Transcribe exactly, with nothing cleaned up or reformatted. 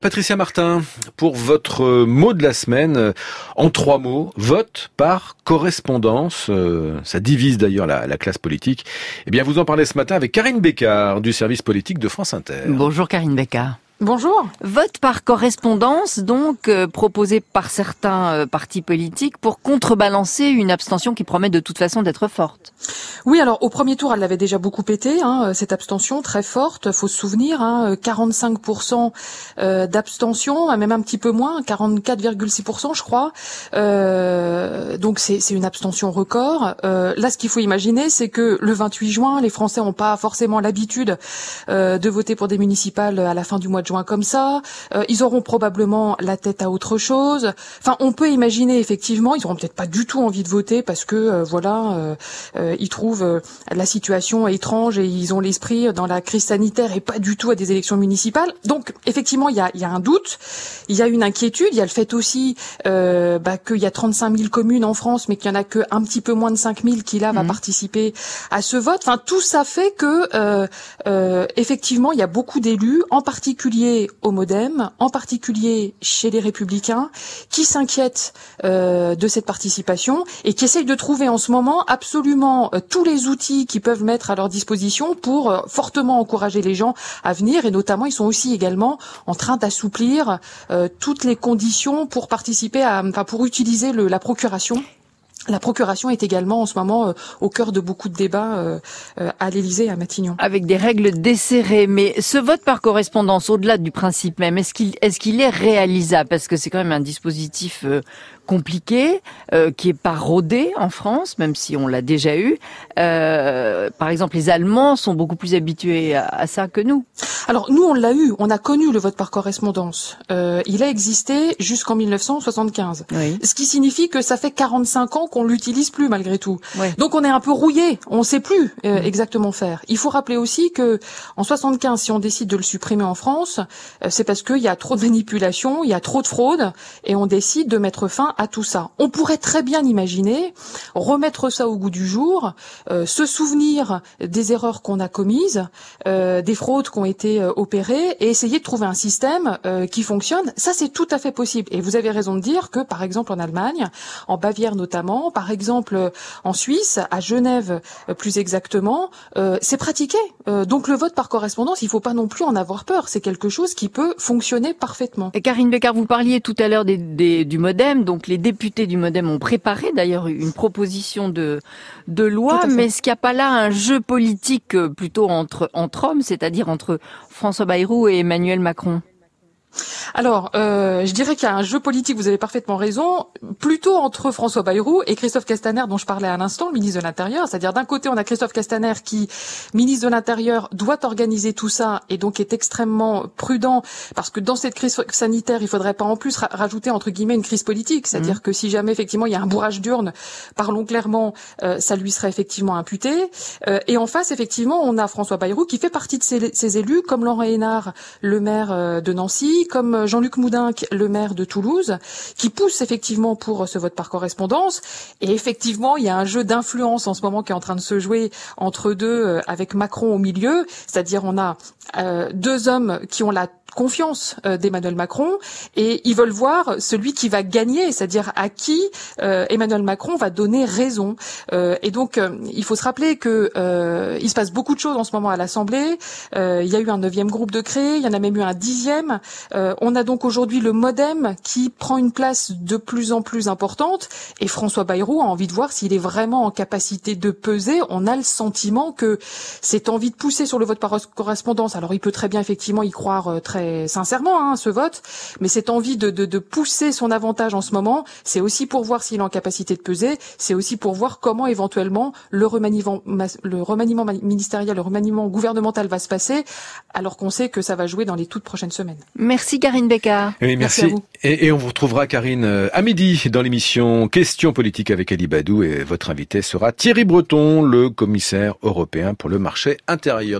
Patricia Martin, pour votre mot de la semaine, en trois mots, vote par correspondance, euh, ça divise d'ailleurs la, la classe politique. Eh bien, vous en parlez ce matin avec Karine Bécard du service politique de France Inter. Bonjour Karine Bécard. Bonjour. Vote par correspondance, donc euh, proposé par certains euh, partis politiques pour contrebalancer une abstention qui promet de toute façon d'être forte. Oui, alors au premier tour, elle l'avait déjà beaucoup pété, hein, cette abstention très forte. Faut se souvenir, hein, quarante-cinq pour cent euh, d'abstention, même un petit peu moins, quarante-quatre virgule six pour cent, je crois. Euh, donc c'est, c'est une abstention record. Euh, là, ce qu'il faut imaginer, c'est que le vingt-huit juin, les Français n'ont pas forcément l'habitude euh, de voter pour des municipales à la fin du mois de juin comme ça. Euh, ils auront probablement la tête à autre chose. Enfin, on peut imaginer effectivement, ils auront peut-être pas du tout envie de voter parce que euh, voilà, euh, euh, ils trouvent euh, la situation étrange et ils ont l'esprit dans la crise sanitaire et pas du tout à des élections municipales. Donc effectivement, il y a, il y a un doute, il y a une inquiétude, il y a le fait aussi euh, bah, qu'il y a trente-cinq mille communes en France, mais qu'il y en a que un petit peu moins de cinq mille qui là va mmh. participer à ce vote. Enfin, tout ça fait que euh, euh, effectivement, il y a beaucoup d'élus, en particulier au Modem, en particulier chez les Républicains, qui s'inquiètent euh, de cette participation et qui essayent de trouver en ce moment absolument euh, tous les outils qu'ils peuvent mettre à leur disposition pour euh, fortement encourager les gens à venir. Et notamment, ils sont aussi également en train d'assouplir euh, toutes les conditions pour participer à, enfin, pour utiliser le, la procuration. La procuration est également en ce moment euh, au cœur de beaucoup de débats euh, euh, à l'Élysée et à Matignon. Avec des règles desserrées. Mais ce vote par correspondance, au-delà du principe même, est-ce qu'il, est-ce qu'il est réalisable? Parce que c'est quand même un dispositif euh, compliqué, euh, qui est pas rodé en France, même si on l'a déjà eu. Euh, par exemple, les Allemands sont beaucoup plus habitués à, à ça que nous. Alors nous, on l'a eu, on a connu le vote par correspondance. Euh, il a existé jusqu'en mille neuf cent soixante-quinze. Oui. Ce qui signifie que ça fait quarante-cinq ans qu'on l'utilise plus malgré tout. Oui. Donc on est un peu rouillé, on ne sait plus euh, mmh. exactement faire. Il faut rappeler aussi que en soixante-quinze, si on décide de le supprimer en France, euh, c'est parce qu'il y a trop de manipulation, il y a trop de fraude, et on décide de mettre fin à tout ça. On pourrait très bien imaginer remettre ça au goût du jour, euh, se souvenir des erreurs qu'on a commises, euh, des fraudes qui ont été euh, opérées, et essayer de trouver un système euh, qui fonctionne. Ça, c'est tout à fait possible. Et vous avez raison de dire que, par exemple, en Allemagne, en Bavière notamment, par exemple en Suisse, à Genève plus exactement, euh, c'est pratiqué. Euh, donc le vote par correspondance, il ne faut pas non plus en avoir peur. C'est quelque chose qui peut fonctionner parfaitement. Et Karine Bécard, vous parliez tout à l'heure des, des, du Modem. Donc les députés du Modem ont préparé d'ailleurs une proposition de, de loi. Mais est-ce qu'il n'y a pas là un jeu politique plutôt entre, entre hommes, c'est-à-dire entre François Bayrou et Emmanuel Macron ? Alors, euh, je dirais qu'il y a un jeu politique, vous avez parfaitement raison, plutôt entre François Bayrou et Christophe Castaner, dont je parlais à l'instant, le ministre de l'Intérieur. C'est-à-dire, d'un côté, on a Christophe Castaner qui, ministre de l'Intérieur, doit organiser tout ça et donc est extrêmement prudent, parce que dans cette crise sanitaire, il faudrait pas en plus ra- rajouter, entre guillemets, une crise politique. C'est-à-dire mmh. que si jamais, effectivement, il y a un bourrage d'urnes, parlons clairement, euh, ça lui serait effectivement imputé. Euh, et en face, effectivement, on a François Bayrou qui fait partie de ces, ces élus, comme Laurent Hénard, le maire euh, de Nancy, comme Jean-Luc Moudenc, le maire de Toulouse, qui pousse effectivement pour ce vote par correspondance. Et effectivement, il y a un jeu d'influence en ce moment qui est en train de se jouer entre deux, avec Macron au milieu. C'est-à-dire, on a euh, deux hommes qui ont la confiance euh, d'Emmanuel Macron et ils veulent voir celui qui va gagner, c'est-à-dire à qui euh, Emmanuel Macron va donner raison. Euh, et donc, euh, il faut se rappeler que euh, il se passe beaucoup de choses en ce moment à l'Assemblée. Euh, il y a eu un neuvième groupe de créé, il y en a même eu un dixième. Euh, on a donc aujourd'hui le Modem qui prend une place de plus en plus importante et François Bayrou a envie de voir s'il est vraiment en capacité de peser. On a le sentiment que cette envie de pousser sur le vote par correspondance, alors il peut très bien effectivement y croire euh, très sincèrement, hein, ce vote, mais cette envie de, de, de pousser son avantage en ce moment, c'est aussi pour voir s'il est en capacité de peser, c'est aussi pour voir comment éventuellement le remaniement, le remaniement ministériel, le remaniement gouvernemental va se passer, alors qu'on sait que ça va jouer dans les toutes prochaines semaines. Merci Karine Bécard. Oui, merci. merci à vous. Et, et on vous retrouvera, Karine, à midi dans l'émission Questions politiques avec Ali Badou, et votre invité sera Thierry Breton, le commissaire européen pour le marché intérieur.